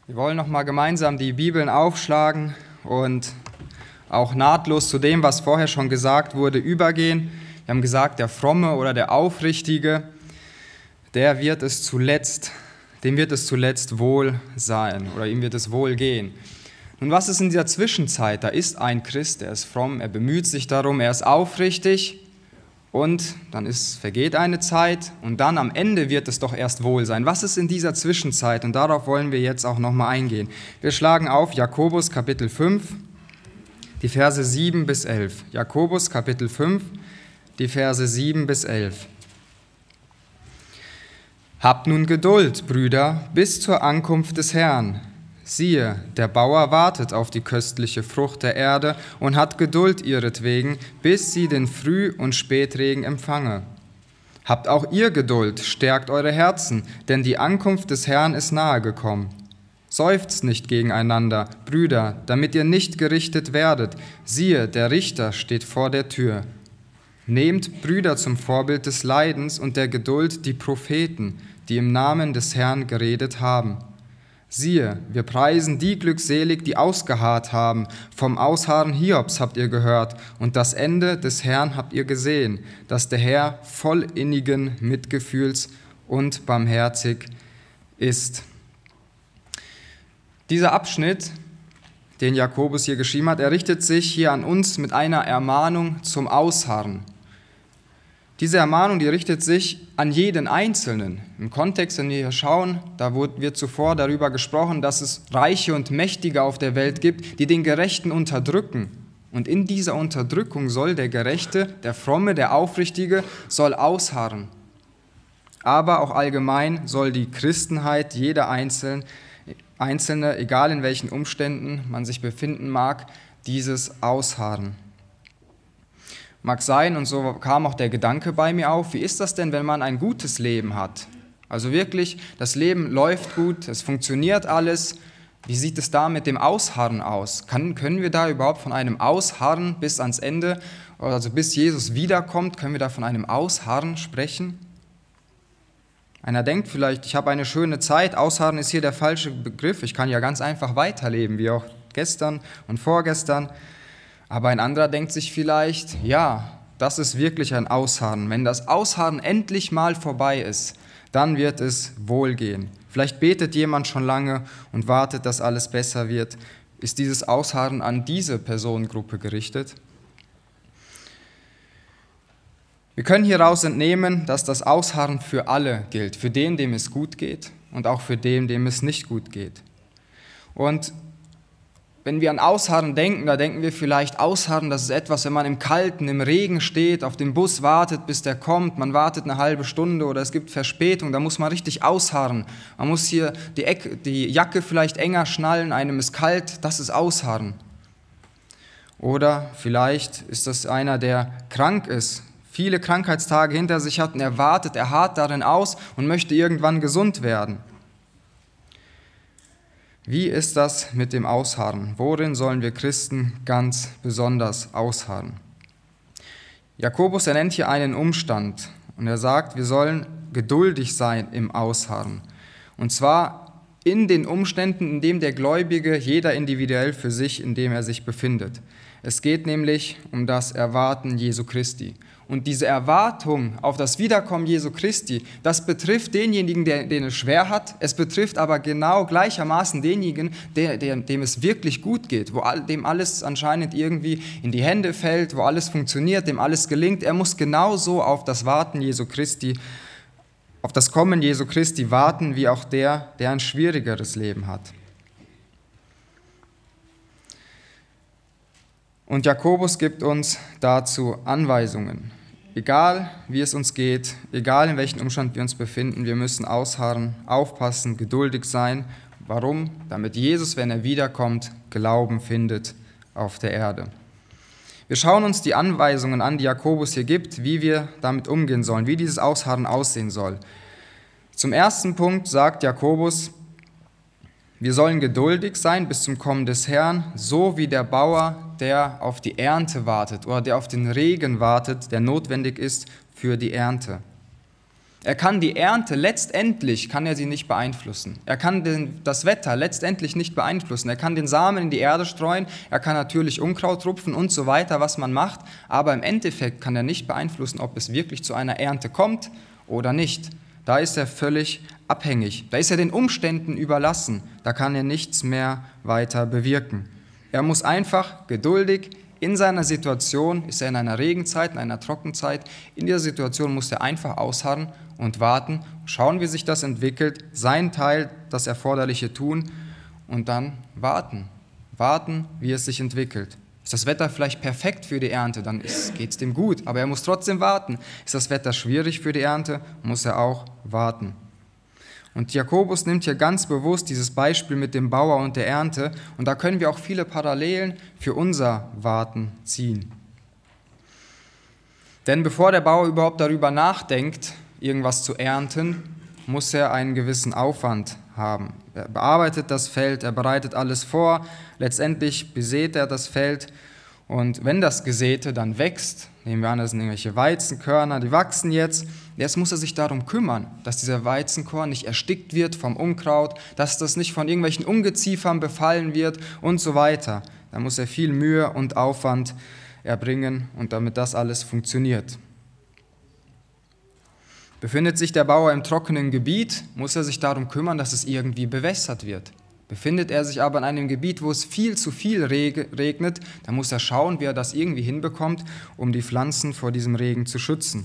Wir wollen nochmal gemeinsam die Bibeln aufschlagen und auch nahtlos zu dem, was vorher schon gesagt wurde, übergehen. Wir haben gesagt, der Fromme oder der Aufrichtige, dem wird es zuletzt wohl sein oder ihm wird es wohl gehen. Nun, was ist in dieser Zwischenzeit? Da ist ein Christ, der ist fromm, er bemüht sich darum, er ist aufrichtig und dann vergeht eine Zeit und dann am Ende wird es doch erst wohl sein. Was ist in dieser Zwischenzeit? Und darauf wollen wir jetzt auch nochmal eingehen. Wir schlagen auf Jakobus Kapitel 5, die Verse 7 bis 11. Jakobus Kapitel 5, die Verse 7 bis 11. Habt nun Geduld, Brüder, bis zur Ankunft des Herrn. Siehe, der Bauer wartet auf die köstliche Frucht der Erde und hat Geduld ihretwegen, bis sie den Früh- und Spätregen empfange. Habt auch ihr Geduld, stärkt eure Herzen, denn die Ankunft des Herrn ist nahe gekommen. Seufzt nicht gegeneinander, Brüder, damit ihr nicht gerichtet werdet. Siehe, der Richter steht vor der Tür. Nehmt, Brüder, zum Vorbild des Leidens und der Geduld die Propheten, die im Namen des Herrn geredet haben. Siehe, wir preisen die glückselig, die ausgeharrt haben. Vom Ausharren Hiobs habt ihr gehört und das Ende des Herrn habt ihr gesehen, dass der Herr voll innigen Mitgefühls und barmherzig ist. Dieser Abschnitt, den Jakobus hier geschrieben hat, er richtet sich hier an uns mit einer Ermahnung zum Ausharren. Diese Ermahnung, die richtet sich an jeden Einzelnen. Im Kontext, wenn wir hier schauen, da wird zuvor darüber gesprochen, dass es Reiche und Mächtige auf der Welt gibt, die den Gerechten unterdrücken. Und in dieser Unterdrückung soll der Gerechte, der Fromme, der Aufrichtige, soll ausharren. Aber auch allgemein soll die Christenheit, jeder Einzelne, egal in welchen Umständen man sich befinden mag, dieses ausharren. Mag sein, und so kam auch der Gedanke bei mir auf, wie ist das denn, wenn man ein gutes Leben hat? Also wirklich, das Leben läuft gut, es funktioniert alles. Wie sieht es da mit dem Ausharren aus? Können wir da überhaupt von einem Ausharren bis ans Ende, also bis Jesus wiederkommt, können wir da von einem Ausharren sprechen? Einer denkt vielleicht, ich habe eine schöne Zeit, Ausharren ist hier der falsche Begriff, ich kann ja ganz einfach weiterleben, wie auch gestern und vorgestern. Aber ein anderer denkt sich vielleicht, ja, das ist wirklich ein Ausharren. Wenn das Ausharren endlich mal vorbei ist, dann wird es wohlgehen. Vielleicht betet jemand schon lange und wartet, dass alles besser wird. Ist dieses Ausharren an diese Personengruppe gerichtet? Wir können hieraus entnehmen, dass das Ausharren für alle gilt, für den, dem es gut geht und auch für den, dem es nicht gut geht. Und wenn wir an Ausharren denken, da denken wir vielleicht, Ausharren, das ist etwas, wenn man im Kalten, im Regen steht, auf den Bus wartet, bis der kommt, man wartet eine halbe Stunde oder es gibt Verspätung, da muss man richtig ausharren. Man muss hier die Jacke vielleicht enger schnallen, einem ist kalt, das ist Ausharren. Oder vielleicht ist das einer, der krank ist, viele Krankheitstage hinter sich hat und er wartet, er harrt darin aus und möchte irgendwann gesund werden. Wie ist das mit dem Ausharren? Worin sollen wir Christen ganz besonders ausharren? Jakobus, er nennt hier einen Umstand und er sagt, wir sollen geduldig sein im Ausharren. Und zwar in den Umständen, in dem der Gläubige, jeder individuell für sich, in dem er sich befindet. Es geht nämlich um das Erwarten Jesu Christi. Und diese Erwartung auf das Wiederkommen Jesu Christi, das betrifft denjenigen, den es schwer hat. Es betrifft aber genau gleichermaßen denjenigen, dem es wirklich gut geht, dem alles anscheinend irgendwie in die Hände fällt, wo alles funktioniert, dem alles gelingt. Er muss genauso auf das Warten Jesu Christi, auf das Kommen Jesu Christi warten, wie auch der ein schwierigeres Leben hat. Und Jakobus gibt uns dazu Anweisungen. Egal, wie es uns geht, egal in welchem Umstand wir uns befinden, wir müssen ausharren, aufpassen, geduldig sein. Warum? Damit Jesus, wenn er wiederkommt, Glauben findet auf der Erde. Wir schauen uns die Anweisungen an, die Jakobus hier gibt, wie wir damit umgehen sollen, wie dieses Ausharren aussehen soll. Zum ersten Punkt sagt Jakobus, wir sollen geduldig sein bis zum Kommen des Herrn, so wie der Bauer, der auf die Ernte wartet oder der auf den Regen wartet, der notwendig ist für die Ernte. Er kann die Ernte letztendlich, kann er sie nicht beeinflussen. Er kann das Wetter letztendlich nicht beeinflussen. Er kann den Samen in die Erde streuen, er kann natürlich Unkraut rupfen und so weiter, was man macht, aber im Endeffekt kann er nicht beeinflussen, ob es wirklich zu einer Ernte kommt oder nicht. Da ist er völlig abhängig. Da ist er den Umständen überlassen. Da kann er nichts mehr weiter bewirken. Er muss einfach geduldig in seiner Situation, ist er in einer Regenzeit, in einer Trockenzeit, in dieser Situation muss er einfach ausharren und warten, schauen, wie sich das entwickelt, seinen Teil, das Erforderliche tun und dann warten. Warten, wie es sich entwickelt. Ist das Wetter vielleicht perfekt für die Ernte, dann geht es dem gut, aber er muss trotzdem warten. Ist das Wetter schwierig für die Ernte, muss er auch warten. Und Jakobus nimmt hier ganz bewusst dieses Beispiel mit dem Bauer und der Ernte und da können wir auch viele Parallelen für unser Warten ziehen. Denn bevor der Bauer überhaupt darüber nachdenkt, irgendwas zu ernten, muss er einen gewissen Aufwand haben. Er bearbeitet das Feld, er bereitet alles vor, letztendlich besät er das Feld und wenn das Gesäte dann wächst, nehmen wir an, das sind irgendwelche Weizenkörner, die wachsen jetzt muss er sich darum kümmern, dass dieser Weizenkorn nicht erstickt wird vom Unkraut, dass das nicht von irgendwelchen Ungeziefern befallen wird und so weiter. Da muss er viel Mühe und Aufwand erbringen und damit das alles funktioniert. Befindet sich der Bauer im trockenen Gebiet, muss er sich darum kümmern, dass es irgendwie bewässert wird. Befindet er sich aber in einem Gebiet, wo es viel zu viel regnet, dann muss er schauen, wie er das irgendwie hinbekommt, um die Pflanzen vor diesem Regen zu schützen.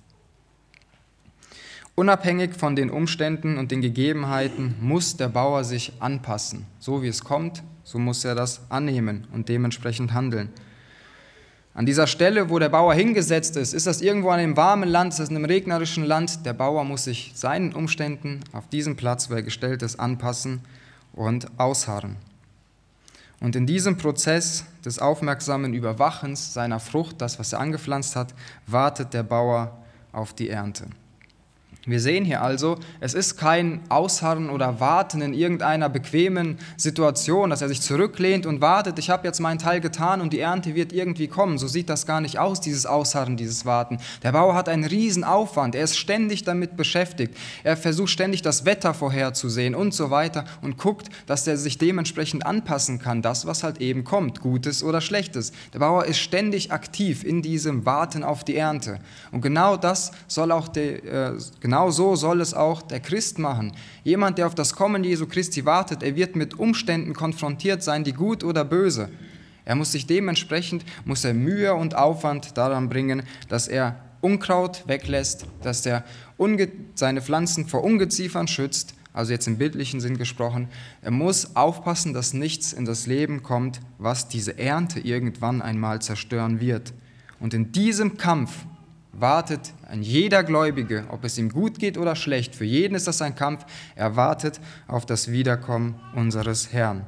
Unabhängig von den Umständen und den Gegebenheiten muss der Bauer sich anpassen. So wie es kommt, so muss er das annehmen und dementsprechend handeln. An dieser Stelle, wo der Bauer hingesetzt ist das irgendwo an einem warmen Land, ist das in einem regnerischen Land? Der Bauer muss sich seinen Umständen auf diesem Platz, wo er gestellt ist, anpassen und ausharren. Und in diesem Prozess des aufmerksamen Überwachens seiner Frucht, das, was er angepflanzt hat, wartet der Bauer auf die Ernte. Wir sehen hier also, es ist kein Ausharren oder Warten in irgendeiner bequemen Situation, dass er sich zurücklehnt und wartet, ich habe jetzt meinen Teil getan und die Ernte wird irgendwie kommen. So sieht das gar nicht aus, dieses Ausharren, dieses Warten. Der Bauer hat einen riesen Aufwand, er ist ständig damit beschäftigt, er versucht ständig das Wetter vorherzusehen und so weiter und guckt, dass er sich dementsprechend anpassen kann, das, was halt eben kommt, Gutes oder Schlechtes. Der Bauer ist ständig aktiv in diesem Warten auf die Ernte. Und genau das soll auch Genau so soll es auch der Christ machen. Jemand, der auf das Kommen Jesu Christi wartet, er wird mit Umständen konfrontiert sein, die gut oder böse. Er muss sich dementsprechend, Mühe und Aufwand daran bringen, dass er Unkraut weglässt, dass er seine Pflanzen vor Ungeziefern schützt, also jetzt im bildlichen Sinn gesprochen. Er muss aufpassen, dass nichts in das Leben kommt, was diese Ernte irgendwann einmal zerstören wird. Und in diesem Kampf wartet ein jeder Gläubige, ob es ihm gut geht oder schlecht, für jeden ist das ein Kampf, er wartet auf das Wiederkommen unseres Herrn.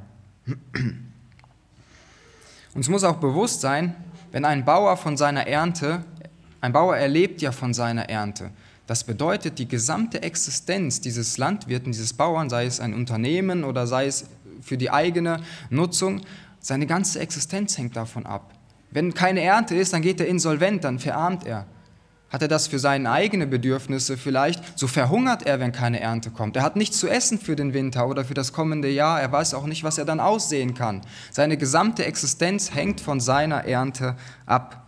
Uns muss auch bewusst sein, wenn ein Bauer erlebt ja von seiner Ernte, das bedeutet, die gesamte Existenz dieses Landwirten, dieses Bauern, sei es ein Unternehmen oder sei es für die eigene Nutzung, seine ganze Existenz hängt davon ab. Wenn keine Ernte ist, dann geht er insolvent, dann verarmt er. Hat er das für seine eigenen Bedürfnisse vielleicht, so verhungert er, wenn keine Ernte kommt. Er hat nichts zu essen für den Winter oder für das kommende Jahr, er weiß auch nicht, was er dann aussehen kann. Seine gesamte Existenz hängt von seiner Ernte ab.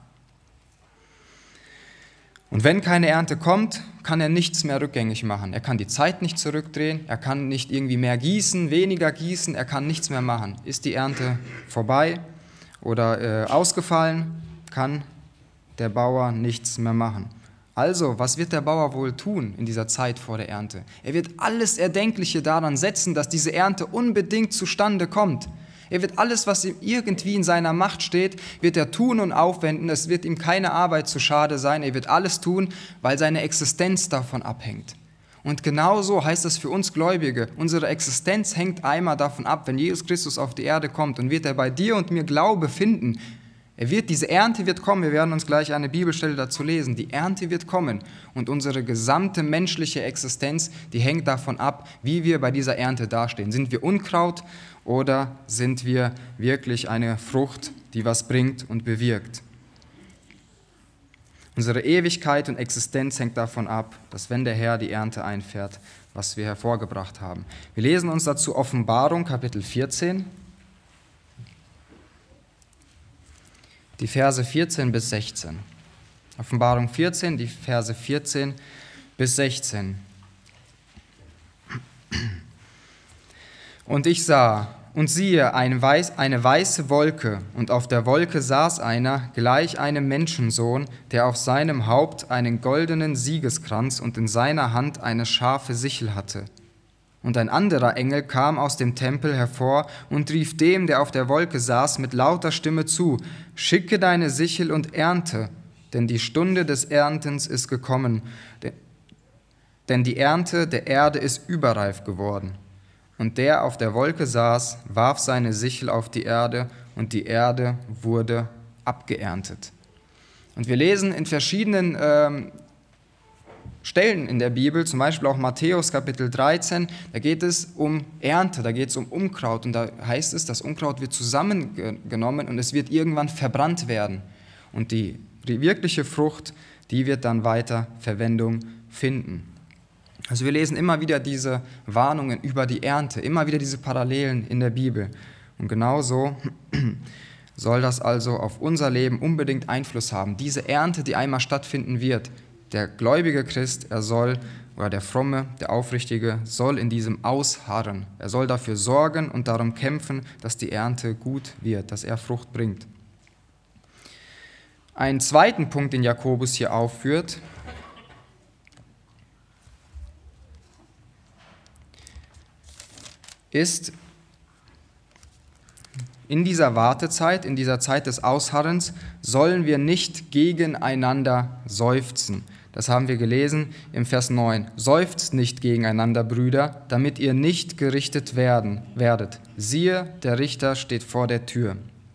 Und wenn keine Ernte kommt, kann er nichts mehr rückgängig machen. Er kann die Zeit nicht zurückdrehen, er kann nicht irgendwie mehr gießen, weniger gießen, er kann nichts mehr machen. Ist die Ernte vorbei oder ausgefallen, kann der Bauer nichts mehr machen. Also, was wird der Bauer wohl tun in dieser Zeit vor der Ernte? Er wird alles Erdenkliche daran setzen, dass diese Ernte unbedingt zustande kommt. Er wird alles, was ihm irgendwie in seiner Macht steht, wird er tun und aufwenden. Es wird ihm keine Arbeit zu schade sein. Er wird alles tun, weil seine Existenz davon abhängt. Und genauso heißt es für uns Gläubige, unsere Existenz hängt einmal davon ab, wenn Jesus Christus auf die Erde kommt und wird er bei dir und mir Glaube finden. Diese Ernte wird kommen, wir werden uns gleich eine Bibelstelle dazu lesen, die Ernte wird kommen und unsere gesamte menschliche Existenz, die hängt davon ab, wie wir bei dieser Ernte dastehen. Sind wir Unkraut oder sind wir wirklich eine Frucht, die was bringt und bewirkt? Unsere Ewigkeit und Existenz hängt davon ab, dass wenn der Herr die Ernte einfährt, was wir hervorgebracht haben. Wir lesen uns dazu Offenbarung, Kapitel 14, die Verse 14 bis 16. Offenbarung 14, die Verse 14 bis 16. Und ich sah, und siehe, eine weiße Wolke, und auf der Wolke saß einer, gleich einem Menschensohn, der auf seinem Haupt einen goldenen Siegeskranz und in seiner Hand eine scharfe Sichel hatte. Und ein anderer Engel kam aus dem Tempel hervor und rief dem, der auf der Wolke saß, mit lauter Stimme zu: Schicke deine Sichel und ernte, denn die Stunde des Erntens ist gekommen, denn die Ernte der Erde ist überreif geworden. Und der auf der Wolke saß, warf seine Sichel auf die Erde, und die Erde wurde abgeerntet. Und wir lesen in verschiedenen Stellen in der Bibel, zum Beispiel auch Matthäus Kapitel 13, da geht es um Ernte, da geht es um Unkraut. Und da heißt es, das Unkraut wird zusammengenommen und es wird irgendwann verbrannt werden. Und die wirkliche Frucht, die wird dann weiter Verwendung finden. Also wir lesen immer wieder diese Warnungen über die Ernte, immer wieder diese Parallelen in der Bibel. Und genauso soll das also auf unser Leben unbedingt Einfluss haben. Diese Ernte, die einmal stattfinden wird, der gläubige Christ, oder der Fromme, der Aufrichtige, soll in diesem ausharren. Er soll dafür sorgen und darum kämpfen, dass die Ernte gut wird, dass er Frucht bringt. Einen zweiten Punkt, den Jakobus hier aufführt, ist, in dieser Wartezeit, in dieser Zeit des Ausharrens, sollen wir nicht gegeneinander seufzen. Das haben wir gelesen im Vers 9. Seufzt nicht gegeneinander, Brüder, damit ihr nicht gerichtet werdet. Siehe, der Richter steht vor der Tür.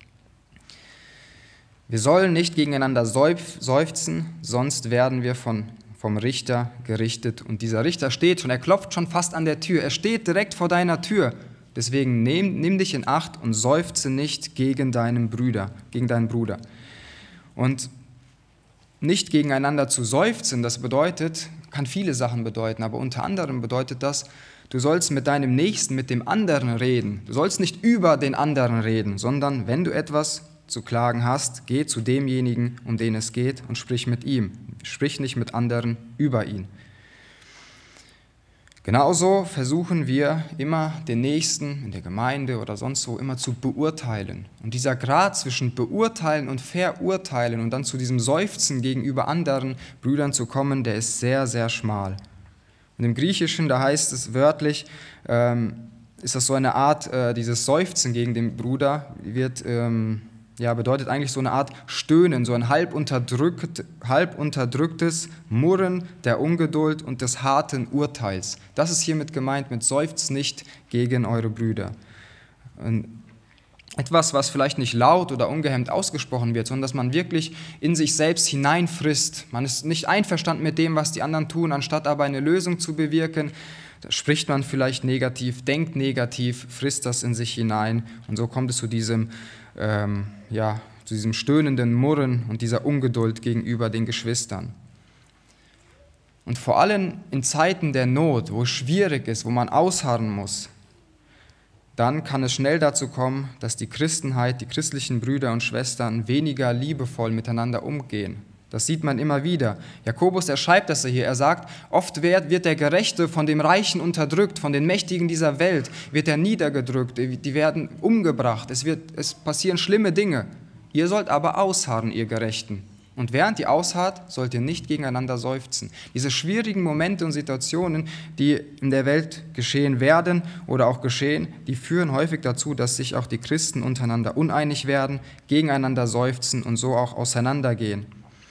Wir sollen nicht gegeneinander seufzen, sonst werden wir vom Richter gerichtet. Und dieser Richter steht schon, er klopft schon fast an der Tür. Er steht direkt vor deiner Tür. Deswegen nimm dich in Acht und seufze nicht gegen deinen Bruder. Und nicht gegeneinander zu seufzen, das kann viele Sachen bedeuten, aber unter anderem bedeutet das, du sollst mit deinem Nächsten, mit dem anderen reden. Du sollst nicht über den anderen reden, sondern wenn du etwas zu klagen hast, geh zu demjenigen, um den es geht, und sprich mit ihm. Sprich nicht mit anderen über ihn. Genauso versuchen wir immer den Nächsten in der Gemeinde oder sonst wo immer zu beurteilen. Und dieser Grad zwischen beurteilen und verurteilen und dann zu diesem Seufzen gegenüber anderen Brüdern zu kommen, der ist sehr, sehr schmal. Und im Griechischen, da heißt es wörtlich, ist das so eine Art, dieses Seufzen gegen den Bruder bedeutet eigentlich so eine Art Stöhnen, so ein halb unterdrücktes Murren der Ungeduld und des harten Urteils. Das ist hiermit gemeint, mit Seufzt nicht gegen eure Brüder. Und etwas, was vielleicht nicht laut oder ungehemmt ausgesprochen wird, sondern dass man wirklich in sich selbst hineinfrisst. Man ist nicht einverstanden mit dem, was die anderen tun, anstatt aber eine Lösung zu bewirken. Da spricht man vielleicht negativ, denkt negativ, frisst das in sich hinein. Und so kommt es zu diesem stöhnenden Murren und dieser Ungeduld gegenüber den Geschwistern. Und vor allem in Zeiten der Not, wo es schwierig ist, wo man ausharren muss, dann kann es schnell dazu kommen, dass die Christenheit, die christlichen Brüder und Schwestern weniger liebevoll miteinander umgehen. Das sieht man immer wieder. Jakobus, er schreibt das hier, er sagt, oft wird der Gerechte von dem Reichen unterdrückt, von den Mächtigen dieser Welt wird er niedergedrückt, die werden umgebracht, es passieren schlimme Dinge. Ihr sollt aber ausharren, ihr Gerechten. Und während ihr ausharrt, sollt ihr nicht gegeneinander seufzen. Diese schwierigen Momente und Situationen, die in der Welt geschehen werden oder auch geschehen, die führen häufig dazu, dass sich auch die Christen untereinander uneinig werden, gegeneinander seufzen und so auch auseinandergehen.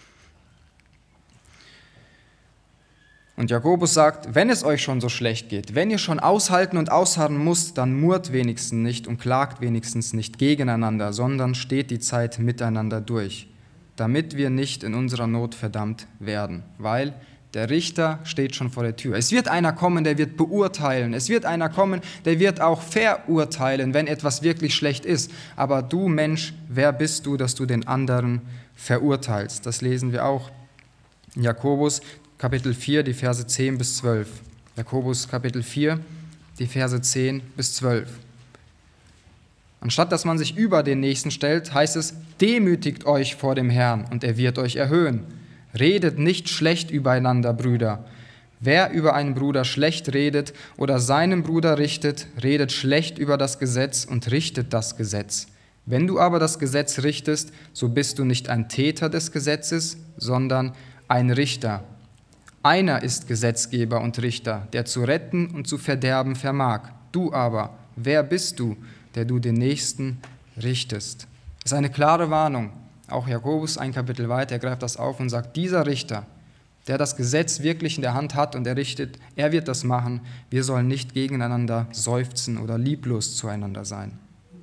Und Jakobus sagt, wenn es euch schon so schlecht geht, wenn ihr schon aushalten und ausharren müsst, dann murrt wenigstens nicht und klagt wenigstens nicht gegeneinander, sondern steht die Zeit miteinander durch, damit wir nicht in unserer Not verdammt werden, weil der Richter steht schon vor der Tür. Es wird einer kommen, der wird beurteilen, es wird einer kommen, der wird auch verurteilen, wenn etwas wirklich schlecht ist. Aber du Mensch, wer bist du, dass du den anderen verurteilst? Das lesen wir auch In Jakobus Kapitel 4, die Verse 10 bis 12. Jakobus Kapitel 4, die Verse 10 bis 12. Anstatt dass man sich über den Nächsten stellt, heißt es, demütigt euch vor dem Herrn und er wird euch erhöhen. Redet nicht schlecht übereinander, Brüder. Wer über einen Bruder schlecht redet oder seinen Bruder richtet, redet schlecht über das Gesetz und richtet das Gesetz. Wenn du aber das Gesetz richtest, so bist du nicht ein Täter des Gesetzes, sondern ein Richter. Einer ist Gesetzgeber und Richter, der zu retten und zu verderben vermag. Du aber, wer bist du, der du den Nächsten richtest? Das ist eine klare Warnung. Auch Jakobus, ein Kapitel weiter, er greift das auf und sagt, dieser Richter, der das Gesetz wirklich in der Hand hat und er wird das machen. Wir sollen nicht gegeneinander seufzen oder lieblos zueinander sein.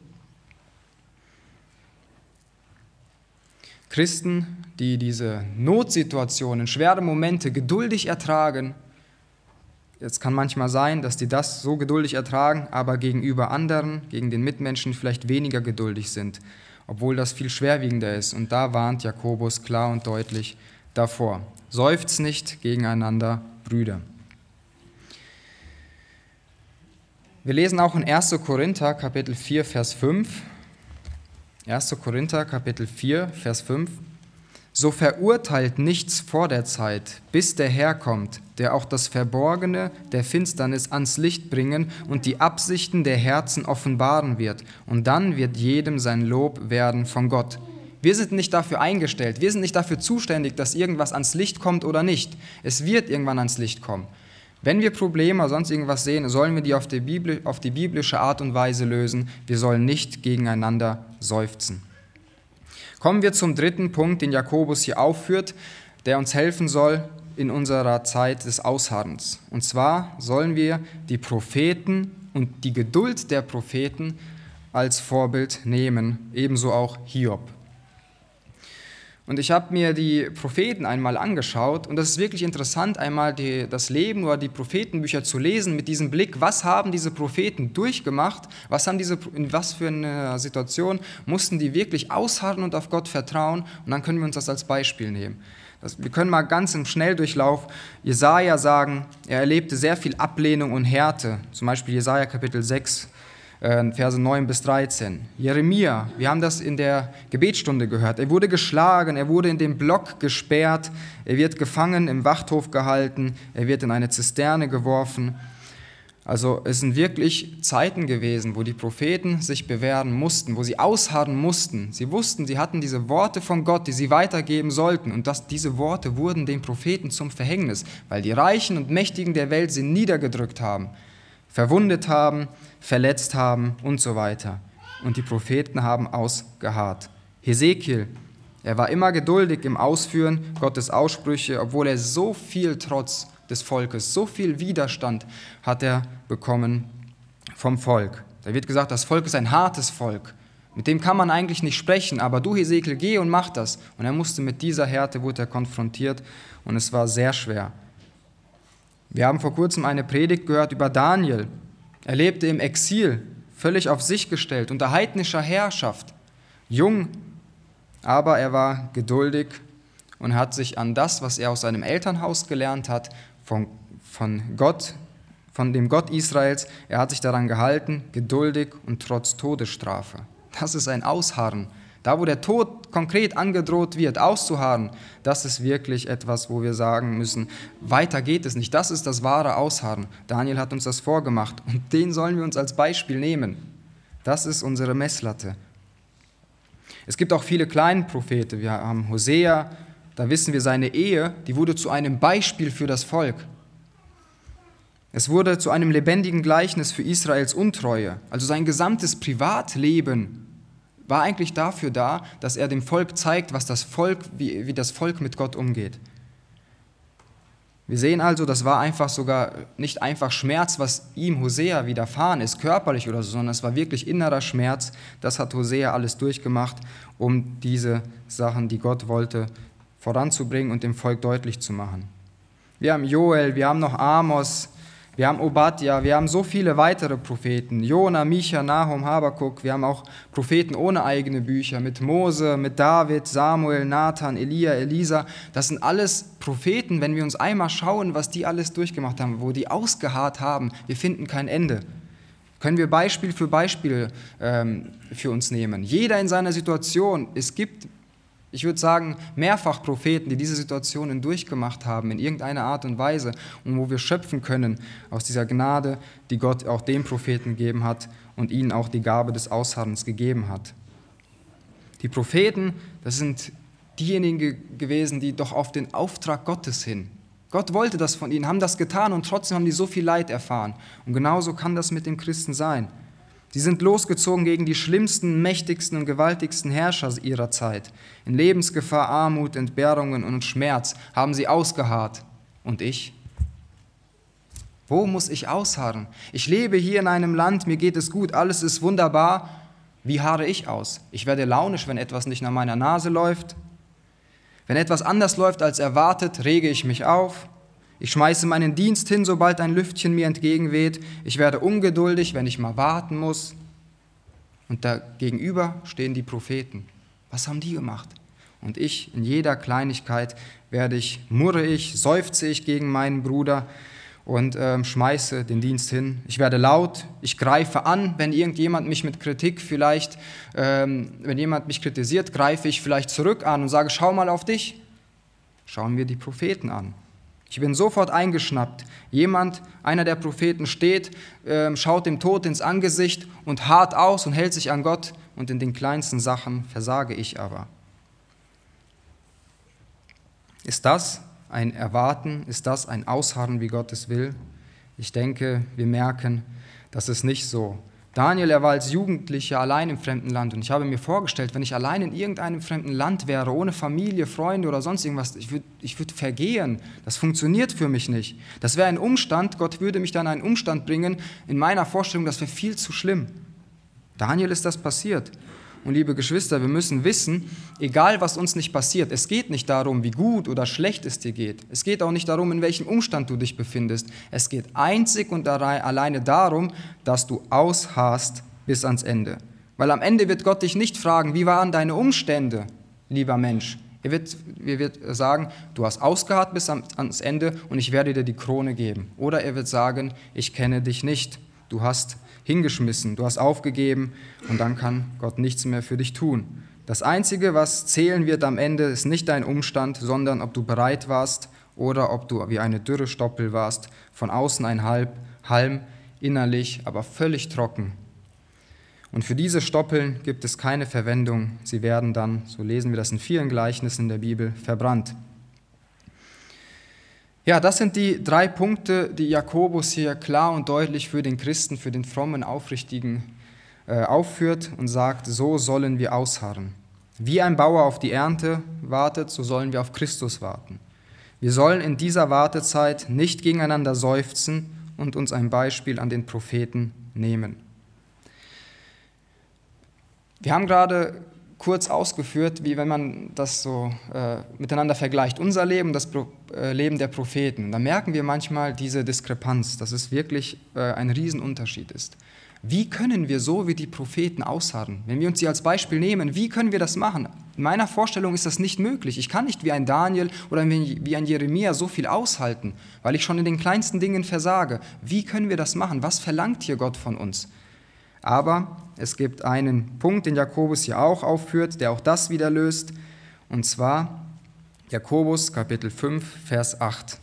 Christen, die diese Notsituationen, schwere Momente geduldig ertragen, jetzt kann manchmal sein, dass die das so geduldig ertragen, aber gegenüber anderen, gegen den Mitmenschen vielleicht weniger geduldig sind, obwohl das viel schwerwiegender ist. Und da warnt Jakobus klar und deutlich davor. Seufzt nicht gegeneinander, Brüder. Wir lesen auch in 1. Korinther, Kapitel 4, Vers 5. 1. Korinther, Kapitel 4, Vers 5. So verurteilt nichts vor der Zeit, bis der Herr kommt, der auch das Verborgene der Finsternis ans Licht bringen und die Absichten der Herzen offenbaren wird. Und dann wird jedem sein Lob werden von Gott. Wir sind nicht dafür eingestellt, wir sind nicht dafür zuständig, dass irgendwas ans Licht kommt oder nicht. Es wird irgendwann ans Licht kommen. Wenn wir Probleme oder sonst irgendwas sehen, sollen wir die auf die biblische Art und Weise lösen. Wir sollen nicht gegeneinander seufzen. Kommen wir zum dritten Punkt, den Jakobus hier aufführt, der uns helfen soll in unserer Zeit des Ausharrens. Und zwar sollen wir die Propheten und die Geduld der Propheten als Vorbild nehmen, ebenso auch Hiob. Und ich habe mir die Propheten einmal angeschaut und es ist wirklich interessant, einmal das Leben oder die Prophetenbücher zu lesen mit diesem Blick, was haben diese Propheten durchgemacht, in was für einer Situation mussten die wirklich ausharren und auf Gott vertrauen und dann können wir uns das als Beispiel nehmen. Wir können mal ganz im Schnelldurchlauf Jesaja sagen, er erlebte sehr viel Ablehnung und Härte, zum Beispiel Jesaja Kapitel 6, Verse 9 bis 13. Jeremia, wir haben das in der Gebetsstunde gehört. Er wurde geschlagen, er wurde in den Block gesperrt, er wird gefangen, im Wachthof gehalten, er wird in eine Zisterne geworfen. Also es sind wirklich Zeiten gewesen, wo die Propheten sich bewähren mussten, wo sie ausharren mussten. Sie wussten, sie hatten diese Worte von Gott, die sie weitergeben sollten. Und diese Worte wurden den Propheten zum Verhängnis, weil die Reichen und Mächtigen der Welt sie niedergedrückt haben, verwundet haben, verletzt haben und so weiter. Und die Propheten haben ausgeharrt. Hesekiel, er war immer geduldig im Ausführen Gottes Aussprüche, obwohl er so viel Trotz des Volkes, so viel Widerstand hat er bekommen vom Volk. Da wird gesagt, das Volk ist ein hartes Volk. Mit dem kann man eigentlich nicht sprechen, aber du, Hesekiel, geh und mach das. Und er musste mit dieser Härte, wurde er konfrontiert und es war sehr schwer. Wir haben vor kurzem eine Predigt gehört über Daniel. Er lebte im Exil, völlig auf sich gestellt, unter heidnischer Herrschaft. Jung, aber er war geduldig und hat sich an das, was er aus seinem Elternhaus gelernt hat, von Gott, von dem Gott Israels, er hat sich daran gehalten, geduldig und trotz Todesstrafe. Das ist ein Ausharren. Da, wo der Tod konkret angedroht wird, auszuharren, das ist wirklich etwas, wo wir sagen müssen, weiter geht es nicht. Das ist das wahre Ausharren. Daniel hat uns das vorgemacht und den sollen wir uns als Beispiel nehmen. Das ist unsere Messlatte. Es gibt auch viele kleine Propheten. Wir haben Hosea, da wissen wir, seine Ehe, die wurde zu einem Beispiel für das Volk. Es wurde zu einem lebendigen Gleichnis für Israels Untreue. Also sein gesamtes Privatleben war eigentlich dafür da, dass er dem Volk zeigt, wie das Volk mit Gott umgeht. Wir sehen also, das war einfach sogar nicht einfach Schmerz, was ihm Hosea widerfahren ist, körperlich oder so, sondern es war wirklich innerer Schmerz. Das hat Hosea alles durchgemacht, um diese Sachen, die Gott wollte, voranzubringen und dem Volk deutlich zu machen. Wir haben Joel, wir haben noch Amos, Wir haben Obadja, wir haben so viele weitere Propheten, Jona, Micha, Nahum, Habakuk. Wir haben auch Propheten ohne eigene Bücher, mit Mose, mit David, Samuel, Nathan, Elia, Elisa. Das sind alles Propheten, wenn wir uns einmal schauen, was die alles durchgemacht haben, wo die ausgeharrt haben. Wir finden kein Ende. Können wir Beispiel für Beispiel für uns nehmen. Jeder in seiner Situation. Es gibt, ich würde sagen, mehrfach Propheten, die diese Situationen durchgemacht haben, in irgendeiner Art und Weise, und wo wir schöpfen können aus dieser Gnade, die Gott auch dem Propheten gegeben hat und ihnen auch die Gabe des Ausharrens gegeben hat. Die Propheten, das sind diejenigen gewesen, die doch auf den Auftrag Gottes hin. Gott wollte das von ihnen, haben das getan und trotzdem haben die so viel Leid erfahren. Und genauso kann das mit dem Christen sein. Sie sind losgezogen gegen die schlimmsten, mächtigsten und gewaltigsten Herrscher ihrer Zeit. In Lebensgefahr, Armut, Entbehrungen und Schmerz haben sie ausgeharrt. Und ich? Wo muss ich ausharren? Ich lebe hier in einem Land, mir geht es gut, alles ist wunderbar. Wie harre ich aus? Ich werde launisch, wenn etwas nicht nach meiner Nase läuft. Wenn etwas anders läuft als erwartet, rege ich mich auf. Ich schmeiße meinen Dienst hin, sobald ein Lüftchen mir entgegenweht. Ich werde ungeduldig, wenn ich mal warten muss. Und da gegenüber stehen die Propheten. Was haben die gemacht? Und ich, in jeder Kleinigkeit murre ich, seufze ich gegen meinen Bruder und schmeiße den Dienst hin. Ich werde laut, ich greife an, wenn irgendjemand mich mit Kritik vielleicht, wenn jemand mich kritisiert, greife ich vielleicht zurück an und sage, schau mal auf dich. Schauen wir die Propheten an. Ich bin sofort eingeschnappt. Einer der Propheten steht, schaut dem Tod ins Angesicht und harrt aus und hält sich an Gott, und in den kleinsten Sachen versage ich aber. Ist das ein Erwarten? Ist das ein Ausharren, wie Gott es will? Ich denke, wir merken, das ist nicht so. Daniel, er war als Jugendlicher allein im fremden Land, und ich habe mir vorgestellt, wenn ich allein in irgendeinem fremden Land wäre, ohne Familie, Freunde oder sonst irgendwas, ich würd vergehen. Das funktioniert für mich nicht. Das wäre ein Umstand, Gott würde mich dann in einen Umstand bringen, in meiner Vorstellung, das wäre viel zu schlimm. Daniel ist das passiert. Und liebe Geschwister, wir müssen wissen, egal was uns nicht passiert, es geht nicht darum, wie gut oder schlecht es dir geht. Es geht auch nicht darum, in welchem Umstand du dich befindest. Es geht einzig und alleine darum, dass du ausharrst bis ans Ende. Weil am Ende wird Gott dich nicht fragen, wie waren deine Umstände, lieber Mensch. Er wird sagen, du hast ausgeharrt bis ans Ende und ich werde dir die Krone geben. Oder er wird sagen, ich kenne dich nicht. Du hast hingeschmissen, du hast aufgegeben, und dann kann Gott nichts mehr für dich tun. Das Einzige, was zählen wird am Ende, ist nicht dein Umstand, sondern ob du bereit warst oder ob du wie eine dürre Stoppel warst, von außen ein Halm, innerlich aber völlig trocken. Und für diese Stoppeln gibt es keine Verwendung, sie werden dann, so lesen wir das in vielen Gleichnissen in der Bibel, verbrannt. Ja, das sind die 3 Punkte, die Jakobus hier klar und deutlich für den Christen, für den frommen, aufrichtigen aufführt und sagt, so sollen wir ausharren. Wie ein Bauer auf die Ernte wartet, so sollen wir auf Christus warten. Wir sollen in dieser Wartezeit nicht gegeneinander seufzen und uns ein Beispiel an den Propheten nehmen. Wir haben gerade kurz ausgeführt, wie wenn man das so miteinander vergleicht, unser Leben, das Leben der Propheten. Da merken wir manchmal diese Diskrepanz, dass es wirklich ein Riesenunterschied ist. Wie können wir so wie die Propheten ausharren? Wenn wir uns sie als Beispiel nehmen, wie können wir das machen? In meiner Vorstellung ist das nicht möglich. Ich kann nicht wie ein Daniel oder wie ein Jeremia so viel aushalten, weil ich schon in den kleinsten Dingen versage. Wie können wir das machen? Was verlangt hier Gott von uns? Aber es gibt einen Punkt, den Jakobus hier auch aufführt, der auch das wieder löst, und zwar Jakobus Kapitel 5, Vers 8.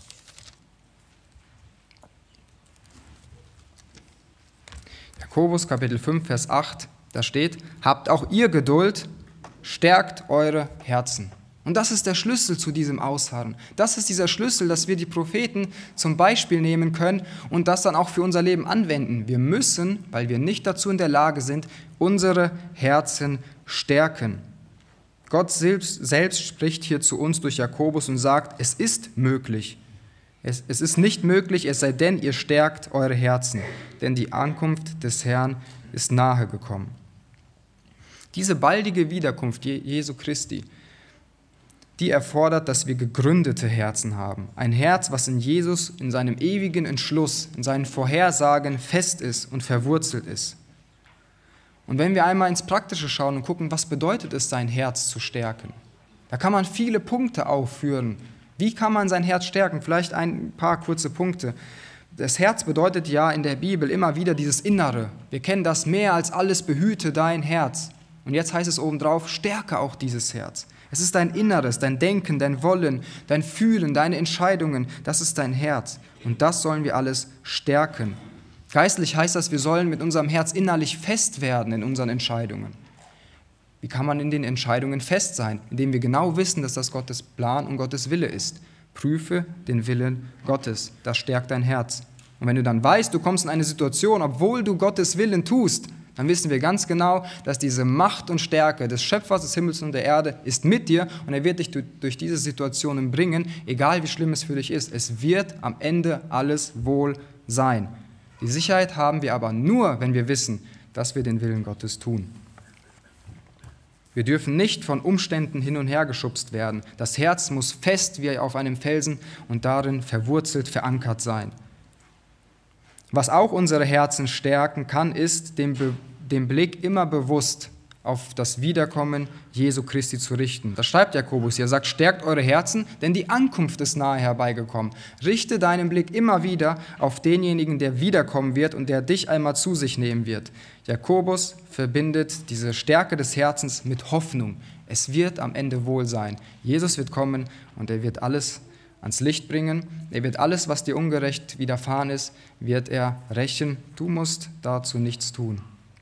Jakobus Kapitel 5, Vers 8, da steht, habt auch ihr Geduld, stärkt eure Herzen. Und das ist der Schlüssel zu diesem Ausharren. Das ist dieser Schlüssel, dass wir die Propheten zum Beispiel nehmen können und das dann auch für unser Leben anwenden. Wir müssen, weil wir nicht dazu in der Lage sind, unsere Herzen stärken. Gott selbst spricht hier zu uns durch Jakobus und sagt, es ist möglich. Es ist nicht möglich, es sei denn, ihr stärkt eure Herzen, denn die Ankunft des Herrn ist nahe gekommen. Diese baldige Wiederkunft Jesu Christi, die erfordert, dass wir gegründete Herzen haben. Ein Herz, was in Jesus, in seinem ewigen Entschluss, in seinen Vorhersagen fest ist und verwurzelt ist. Und wenn wir einmal ins Praktische schauen und gucken, was bedeutet es, sein Herz zu stärken? Da kann man viele Punkte aufführen. Wie kann man sein Herz stärken? Vielleicht ein paar kurze Punkte. Das Herz bedeutet ja in der Bibel immer wieder dieses Innere. Wir kennen das: mehr als alles behüte dein Herz. Und jetzt heißt es obendrauf, stärke auch dieses Herz. Es ist dein Inneres, dein Denken, dein Wollen, dein Fühlen, deine Entscheidungen. Das ist dein Herz. Und das sollen wir alles stärken. Geistlich heißt das, wir sollen mit unserem Herz innerlich fest werden in unseren Entscheidungen. Wie kann man in den Entscheidungen fest sein? Indem wir genau wissen, dass das Gottes Plan und Gottes Wille ist. Prüfe den Willen Gottes. Das stärkt dein Herz. Und wenn du dann weißt, du kommst in eine Situation, obwohl du Gottes Willen tust, dann wissen wir ganz genau, dass diese Macht und Stärke des Schöpfers des Himmels und der Erde ist mit dir und er wird dich durch diese Situationen bringen, egal wie schlimm es für dich ist. Es wird am Ende alles wohl sein. Die Sicherheit haben wir aber nur, wenn wir wissen, dass wir den Willen Gottes tun. Wir dürfen nicht von Umständen hin und her geschubst werden. Das Herz muss fest wie auf einem Felsen und darin verwurzelt, verankert sein. Was auch unsere Herzen stärken kann, ist, den Blick immer bewusst auf das Wiederkommen Jesu Christi zu richten. Das schreibt Jakobus hier. Er sagt, stärkt eure Herzen, denn die Ankunft ist nahe herbeigekommen. Richte deinen Blick immer wieder auf denjenigen, der wiederkommen wird und der dich einmal zu sich nehmen wird. Jakobus verbindet diese Stärke des Herzens mit Hoffnung. Es wird am Ende wohl sein. Jesus wird kommen und er wird alles ans Licht bringen. Er wird alles, was dir ungerecht widerfahren ist, wird er rächen. Du musst dazu nichts tun.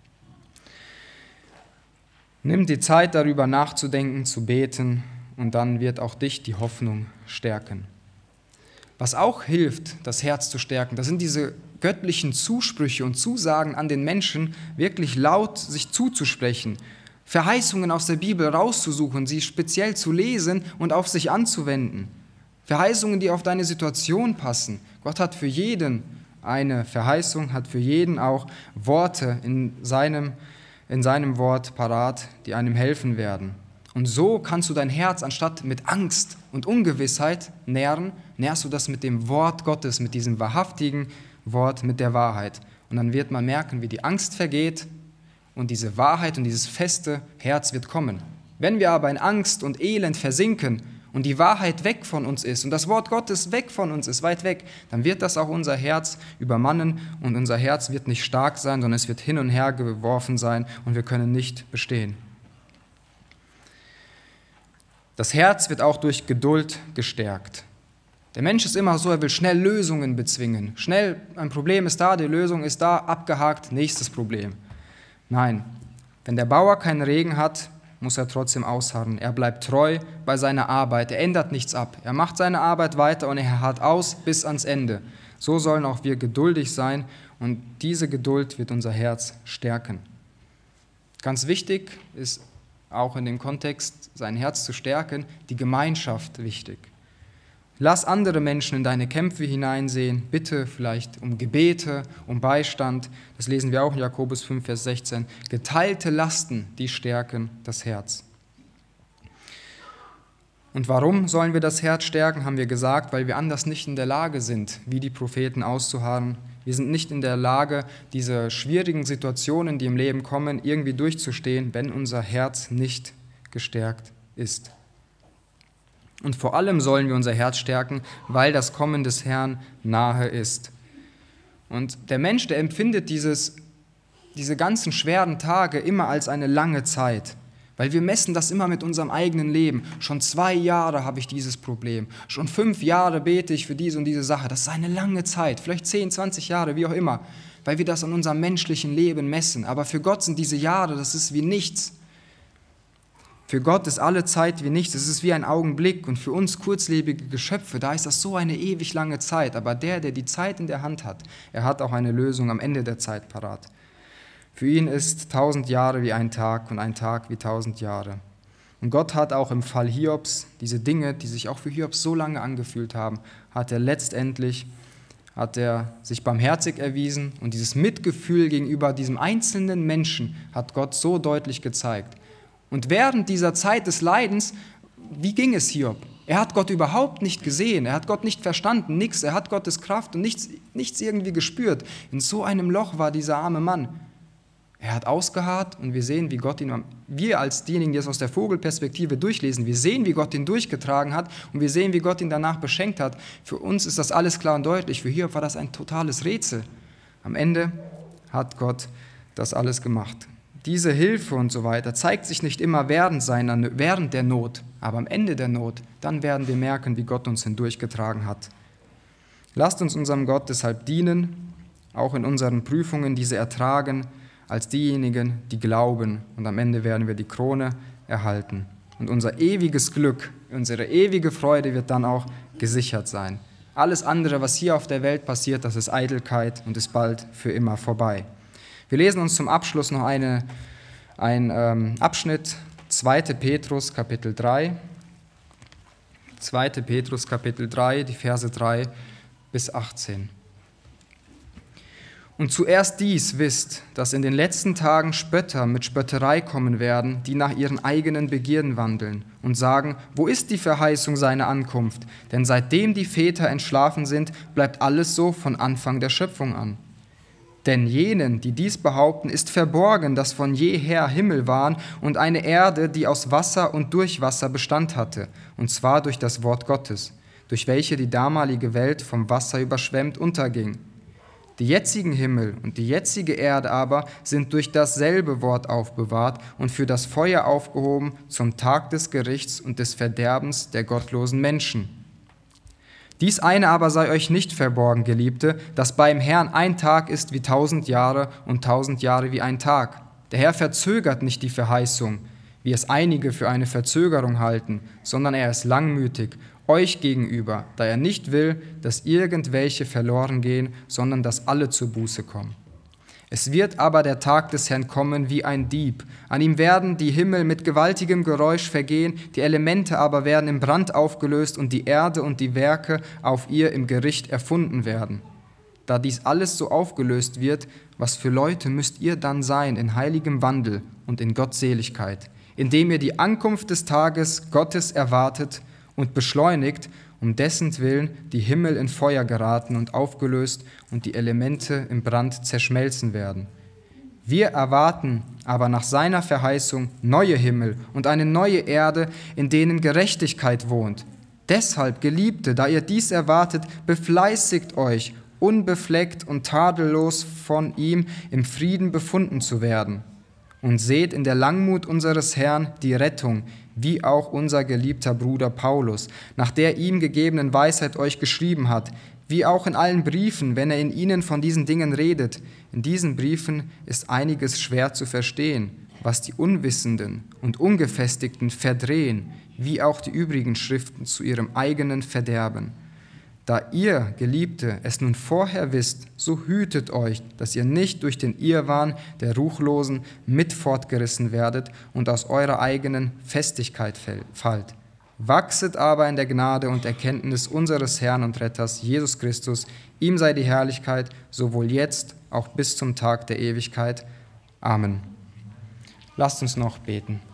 Nimm die Zeit, darüber nachzudenken, zu beten, und dann wird auch dich die Hoffnung stärken. Was auch hilft, das Herz zu stärken, das sind diese göttlichen Zusprüche und Zusagen an den Menschen, wirklich laut sich zuzusprechen, Verheißungen aus der Bibel rauszusuchen, sie speziell zu lesen und auf sich anzuwenden. Verheißungen, die auf deine Situation passen. Gott hat für jeden eine Verheißung, hat für jeden auch Worte in seinem Wort parat, die einem helfen werden. Und so kannst du dein Herz anstatt mit Angst und Ungewissheit nähren, nährst du das mit dem Wort Gottes, mit diesem wahrhaftigen Wort, mit der Wahrheit. Und dann wird man merken, wie die Angst vergeht und diese Wahrheit und dieses feste Herz wird kommen. Wenn wir aber in Angst und Elend versinken und die Wahrheit weg von uns ist und das Wort Gottes weg von uns ist, weit weg, dann wird das auch unser Herz übermannen und unser Herz wird nicht stark sein, sondern es wird hin und her geworfen sein und wir können nicht bestehen. Das Herz wird auch durch Geduld gestärkt. Der Mensch ist immer so, er will schnell Lösungen bezwingen. Schnell, ein Problem ist da, die Lösung ist da, abgehakt, nächstes Problem. Nein, wenn der Bauer keinen Regen hat, muss er trotzdem ausharren. Er bleibt treu bei seiner Arbeit, er ändert nichts ab. Er macht seine Arbeit weiter und er harrt aus bis ans Ende. So sollen auch wir geduldig sein und diese Geduld wird unser Herz stärken. Ganz wichtig ist auch in dem Kontext, sein Herz zu stärken, die Gemeinschaft wichtig. Lass andere Menschen in deine Kämpfe hineinsehen, bitte vielleicht um Gebete, um Beistand. Das lesen wir auch in Jakobus 5, Vers 16. Geteilte Lasten, die stärken das Herz. Und warum sollen wir das Herz stärken, haben wir gesagt, weil wir anders nicht in der Lage sind, wie die Propheten auszuharren. Wir sind nicht in der Lage, diese schwierigen Situationen, die im Leben kommen, irgendwie durchzustehen, wenn unser Herz nicht gestärkt ist. Und vor allem sollen wir unser Herz stärken, weil das Kommen des Herrn nahe ist. Und der Mensch, der empfindet diese ganzen schweren Tage immer als eine lange Zeit, weil wir messen das immer mit unserem eigenen Leben. Schon 2 Jahre habe ich dieses Problem, schon 5 Jahre bete ich für diese und diese Sache. Das ist eine lange Zeit, vielleicht 10, 20 Jahre, wie auch immer, weil wir das an unserem menschlichen Leben messen. Aber für Gott sind diese Jahre, das ist wie nichts. Für Gott ist alle Zeit wie nichts, es ist wie ein Augenblick und für uns kurzlebige Geschöpfe, da ist das so eine ewig lange Zeit. Aber der die Zeit in der Hand hat, er hat auch eine Lösung am Ende der Zeit parat. Für ihn ist 1000 Jahre wie ein Tag und ein Tag wie 1000 Jahre. Und Gott hat auch im Fall Hiobs diese Dinge, die sich auch für Hiobs so lange angefühlt haben, hat er sich barmherzig erwiesen und dieses Mitgefühl gegenüber diesem einzelnen Menschen hat Gott so deutlich gezeigt. Und während dieser Zeit des Leidens wie ging es Hiob? Er hat Gott überhaupt nicht gesehen, er hat Gott nicht verstanden, nichts, er hat Gottes Kraft und nichts irgendwie gespürt. In so einem Loch war dieser arme Mann. Er hat ausgeharrt und wir sehen, wie Gott ihn, wir als diejenigen, die es aus der Vogelperspektive durchlesen, wir sehen, wie Gott ihn durchgetragen hat und wir sehen, wie Gott ihn danach beschenkt hat. Für uns ist das alles klar und deutlich, für Hiob war das ein totales Rätsel. Am Ende hat Gott das alles gemacht. Diese Hilfe und so weiter zeigt sich nicht immer während der Not, aber am Ende der Not, dann werden wir merken, wie Gott uns hindurchgetragen hat. Lasst uns unserem Gott deshalb dienen, auch in unseren Prüfungen diese ertragen, als diejenigen, die glauben. Und am Ende werden wir die Krone erhalten. Und unser ewiges Glück, unsere ewige Freude wird dann auch gesichert sein. Alles andere, was hier auf der Welt passiert, das ist Eitelkeit und ist bald für immer vorbei. Wir lesen uns zum Abschluss noch einen Abschnitt, 2. Petrus, Kapitel 3. 2. Petrus, Kapitel 3, die Verse 3 bis 18. Und zuerst dies wisst, dass in den letzten Tagen Spötter mit Spötterei kommen werden, die nach ihren eigenen Begierden wandeln und sagen, wo ist die Verheißung seiner Ankunft? Denn seitdem die Väter entschlafen sind, bleibt alles so von Anfang der Schöpfung an. Denn jenen, die dies behaupten, ist verborgen, dass von jeher Himmel waren und eine Erde, die aus Wasser und durch Wasser Bestand hatte, und zwar durch das Wort Gottes, durch welche die damalige Welt vom Wasser überschwemmt unterging. Die jetzigen Himmel und die jetzige Erde aber sind durch dasselbe Wort aufbewahrt und für das Feuer aufgehoben zum Tag des Gerichts und des Verderbens der gottlosen Menschen. Dies eine aber sei euch nicht verborgen, Geliebte, dass beim Herrn ein Tag ist wie 1000 Jahre und 1000 Jahre wie ein Tag. Der Herr verzögert nicht die Verheißung, wie es einige für eine Verzögerung halten, sondern er ist langmütig euch gegenüber, da er nicht will, dass irgendwelche verloren gehen, sondern dass alle zur Buße kommen. Es wird aber der Tag des Herrn kommen wie ein Dieb. An ihm werden die Himmel mit gewaltigem Geräusch vergehen, die Elemente aber werden im Brand aufgelöst und die Erde und die Werke auf ihr im Gericht erfunden werden. Da dies alles so aufgelöst wird, was für Leute müsst ihr dann sein in heiligem Wandel und in Gottseligkeit, indem ihr die Ankunft des Tages Gottes erwartet und beschleunigt, um dessen Willen die Himmel in Feuer geraten und aufgelöst und die Elemente im Brand zerschmelzen werden. Wir erwarten aber nach seiner Verheißung neue Himmel und eine neue Erde, in denen Gerechtigkeit wohnt. Deshalb, Geliebte, da ihr dies erwartet, befleißigt euch, unbefleckt und tadellos von ihm im Frieden befunden zu werden. Und seht in der Langmut unseres Herrn die Rettung, wie auch unser geliebter Bruder Paulus, nach der ihm gegebenen Weisheit euch geschrieben hat, wie auch in allen Briefen, wenn er in ihnen von diesen Dingen redet. In diesen Briefen ist einiges schwer zu verstehen, was die Unwissenden und Ungefestigten verdrehen, wie auch die übrigen Schriften zu ihrem eigenen Verderben. Da ihr, Geliebte, es nun vorher wisst, so hütet euch, dass ihr nicht durch den Irrwahn der Ruchlosen mit fortgerissen werdet und aus eurer eigenen Festigkeit fallt. Wachset aber in der Gnade und Erkenntnis unseres Herrn und Retters Jesus Christus. Ihm sei die Herrlichkeit, sowohl jetzt, auch bis zum Tag der Ewigkeit. Amen. Lasst uns noch beten.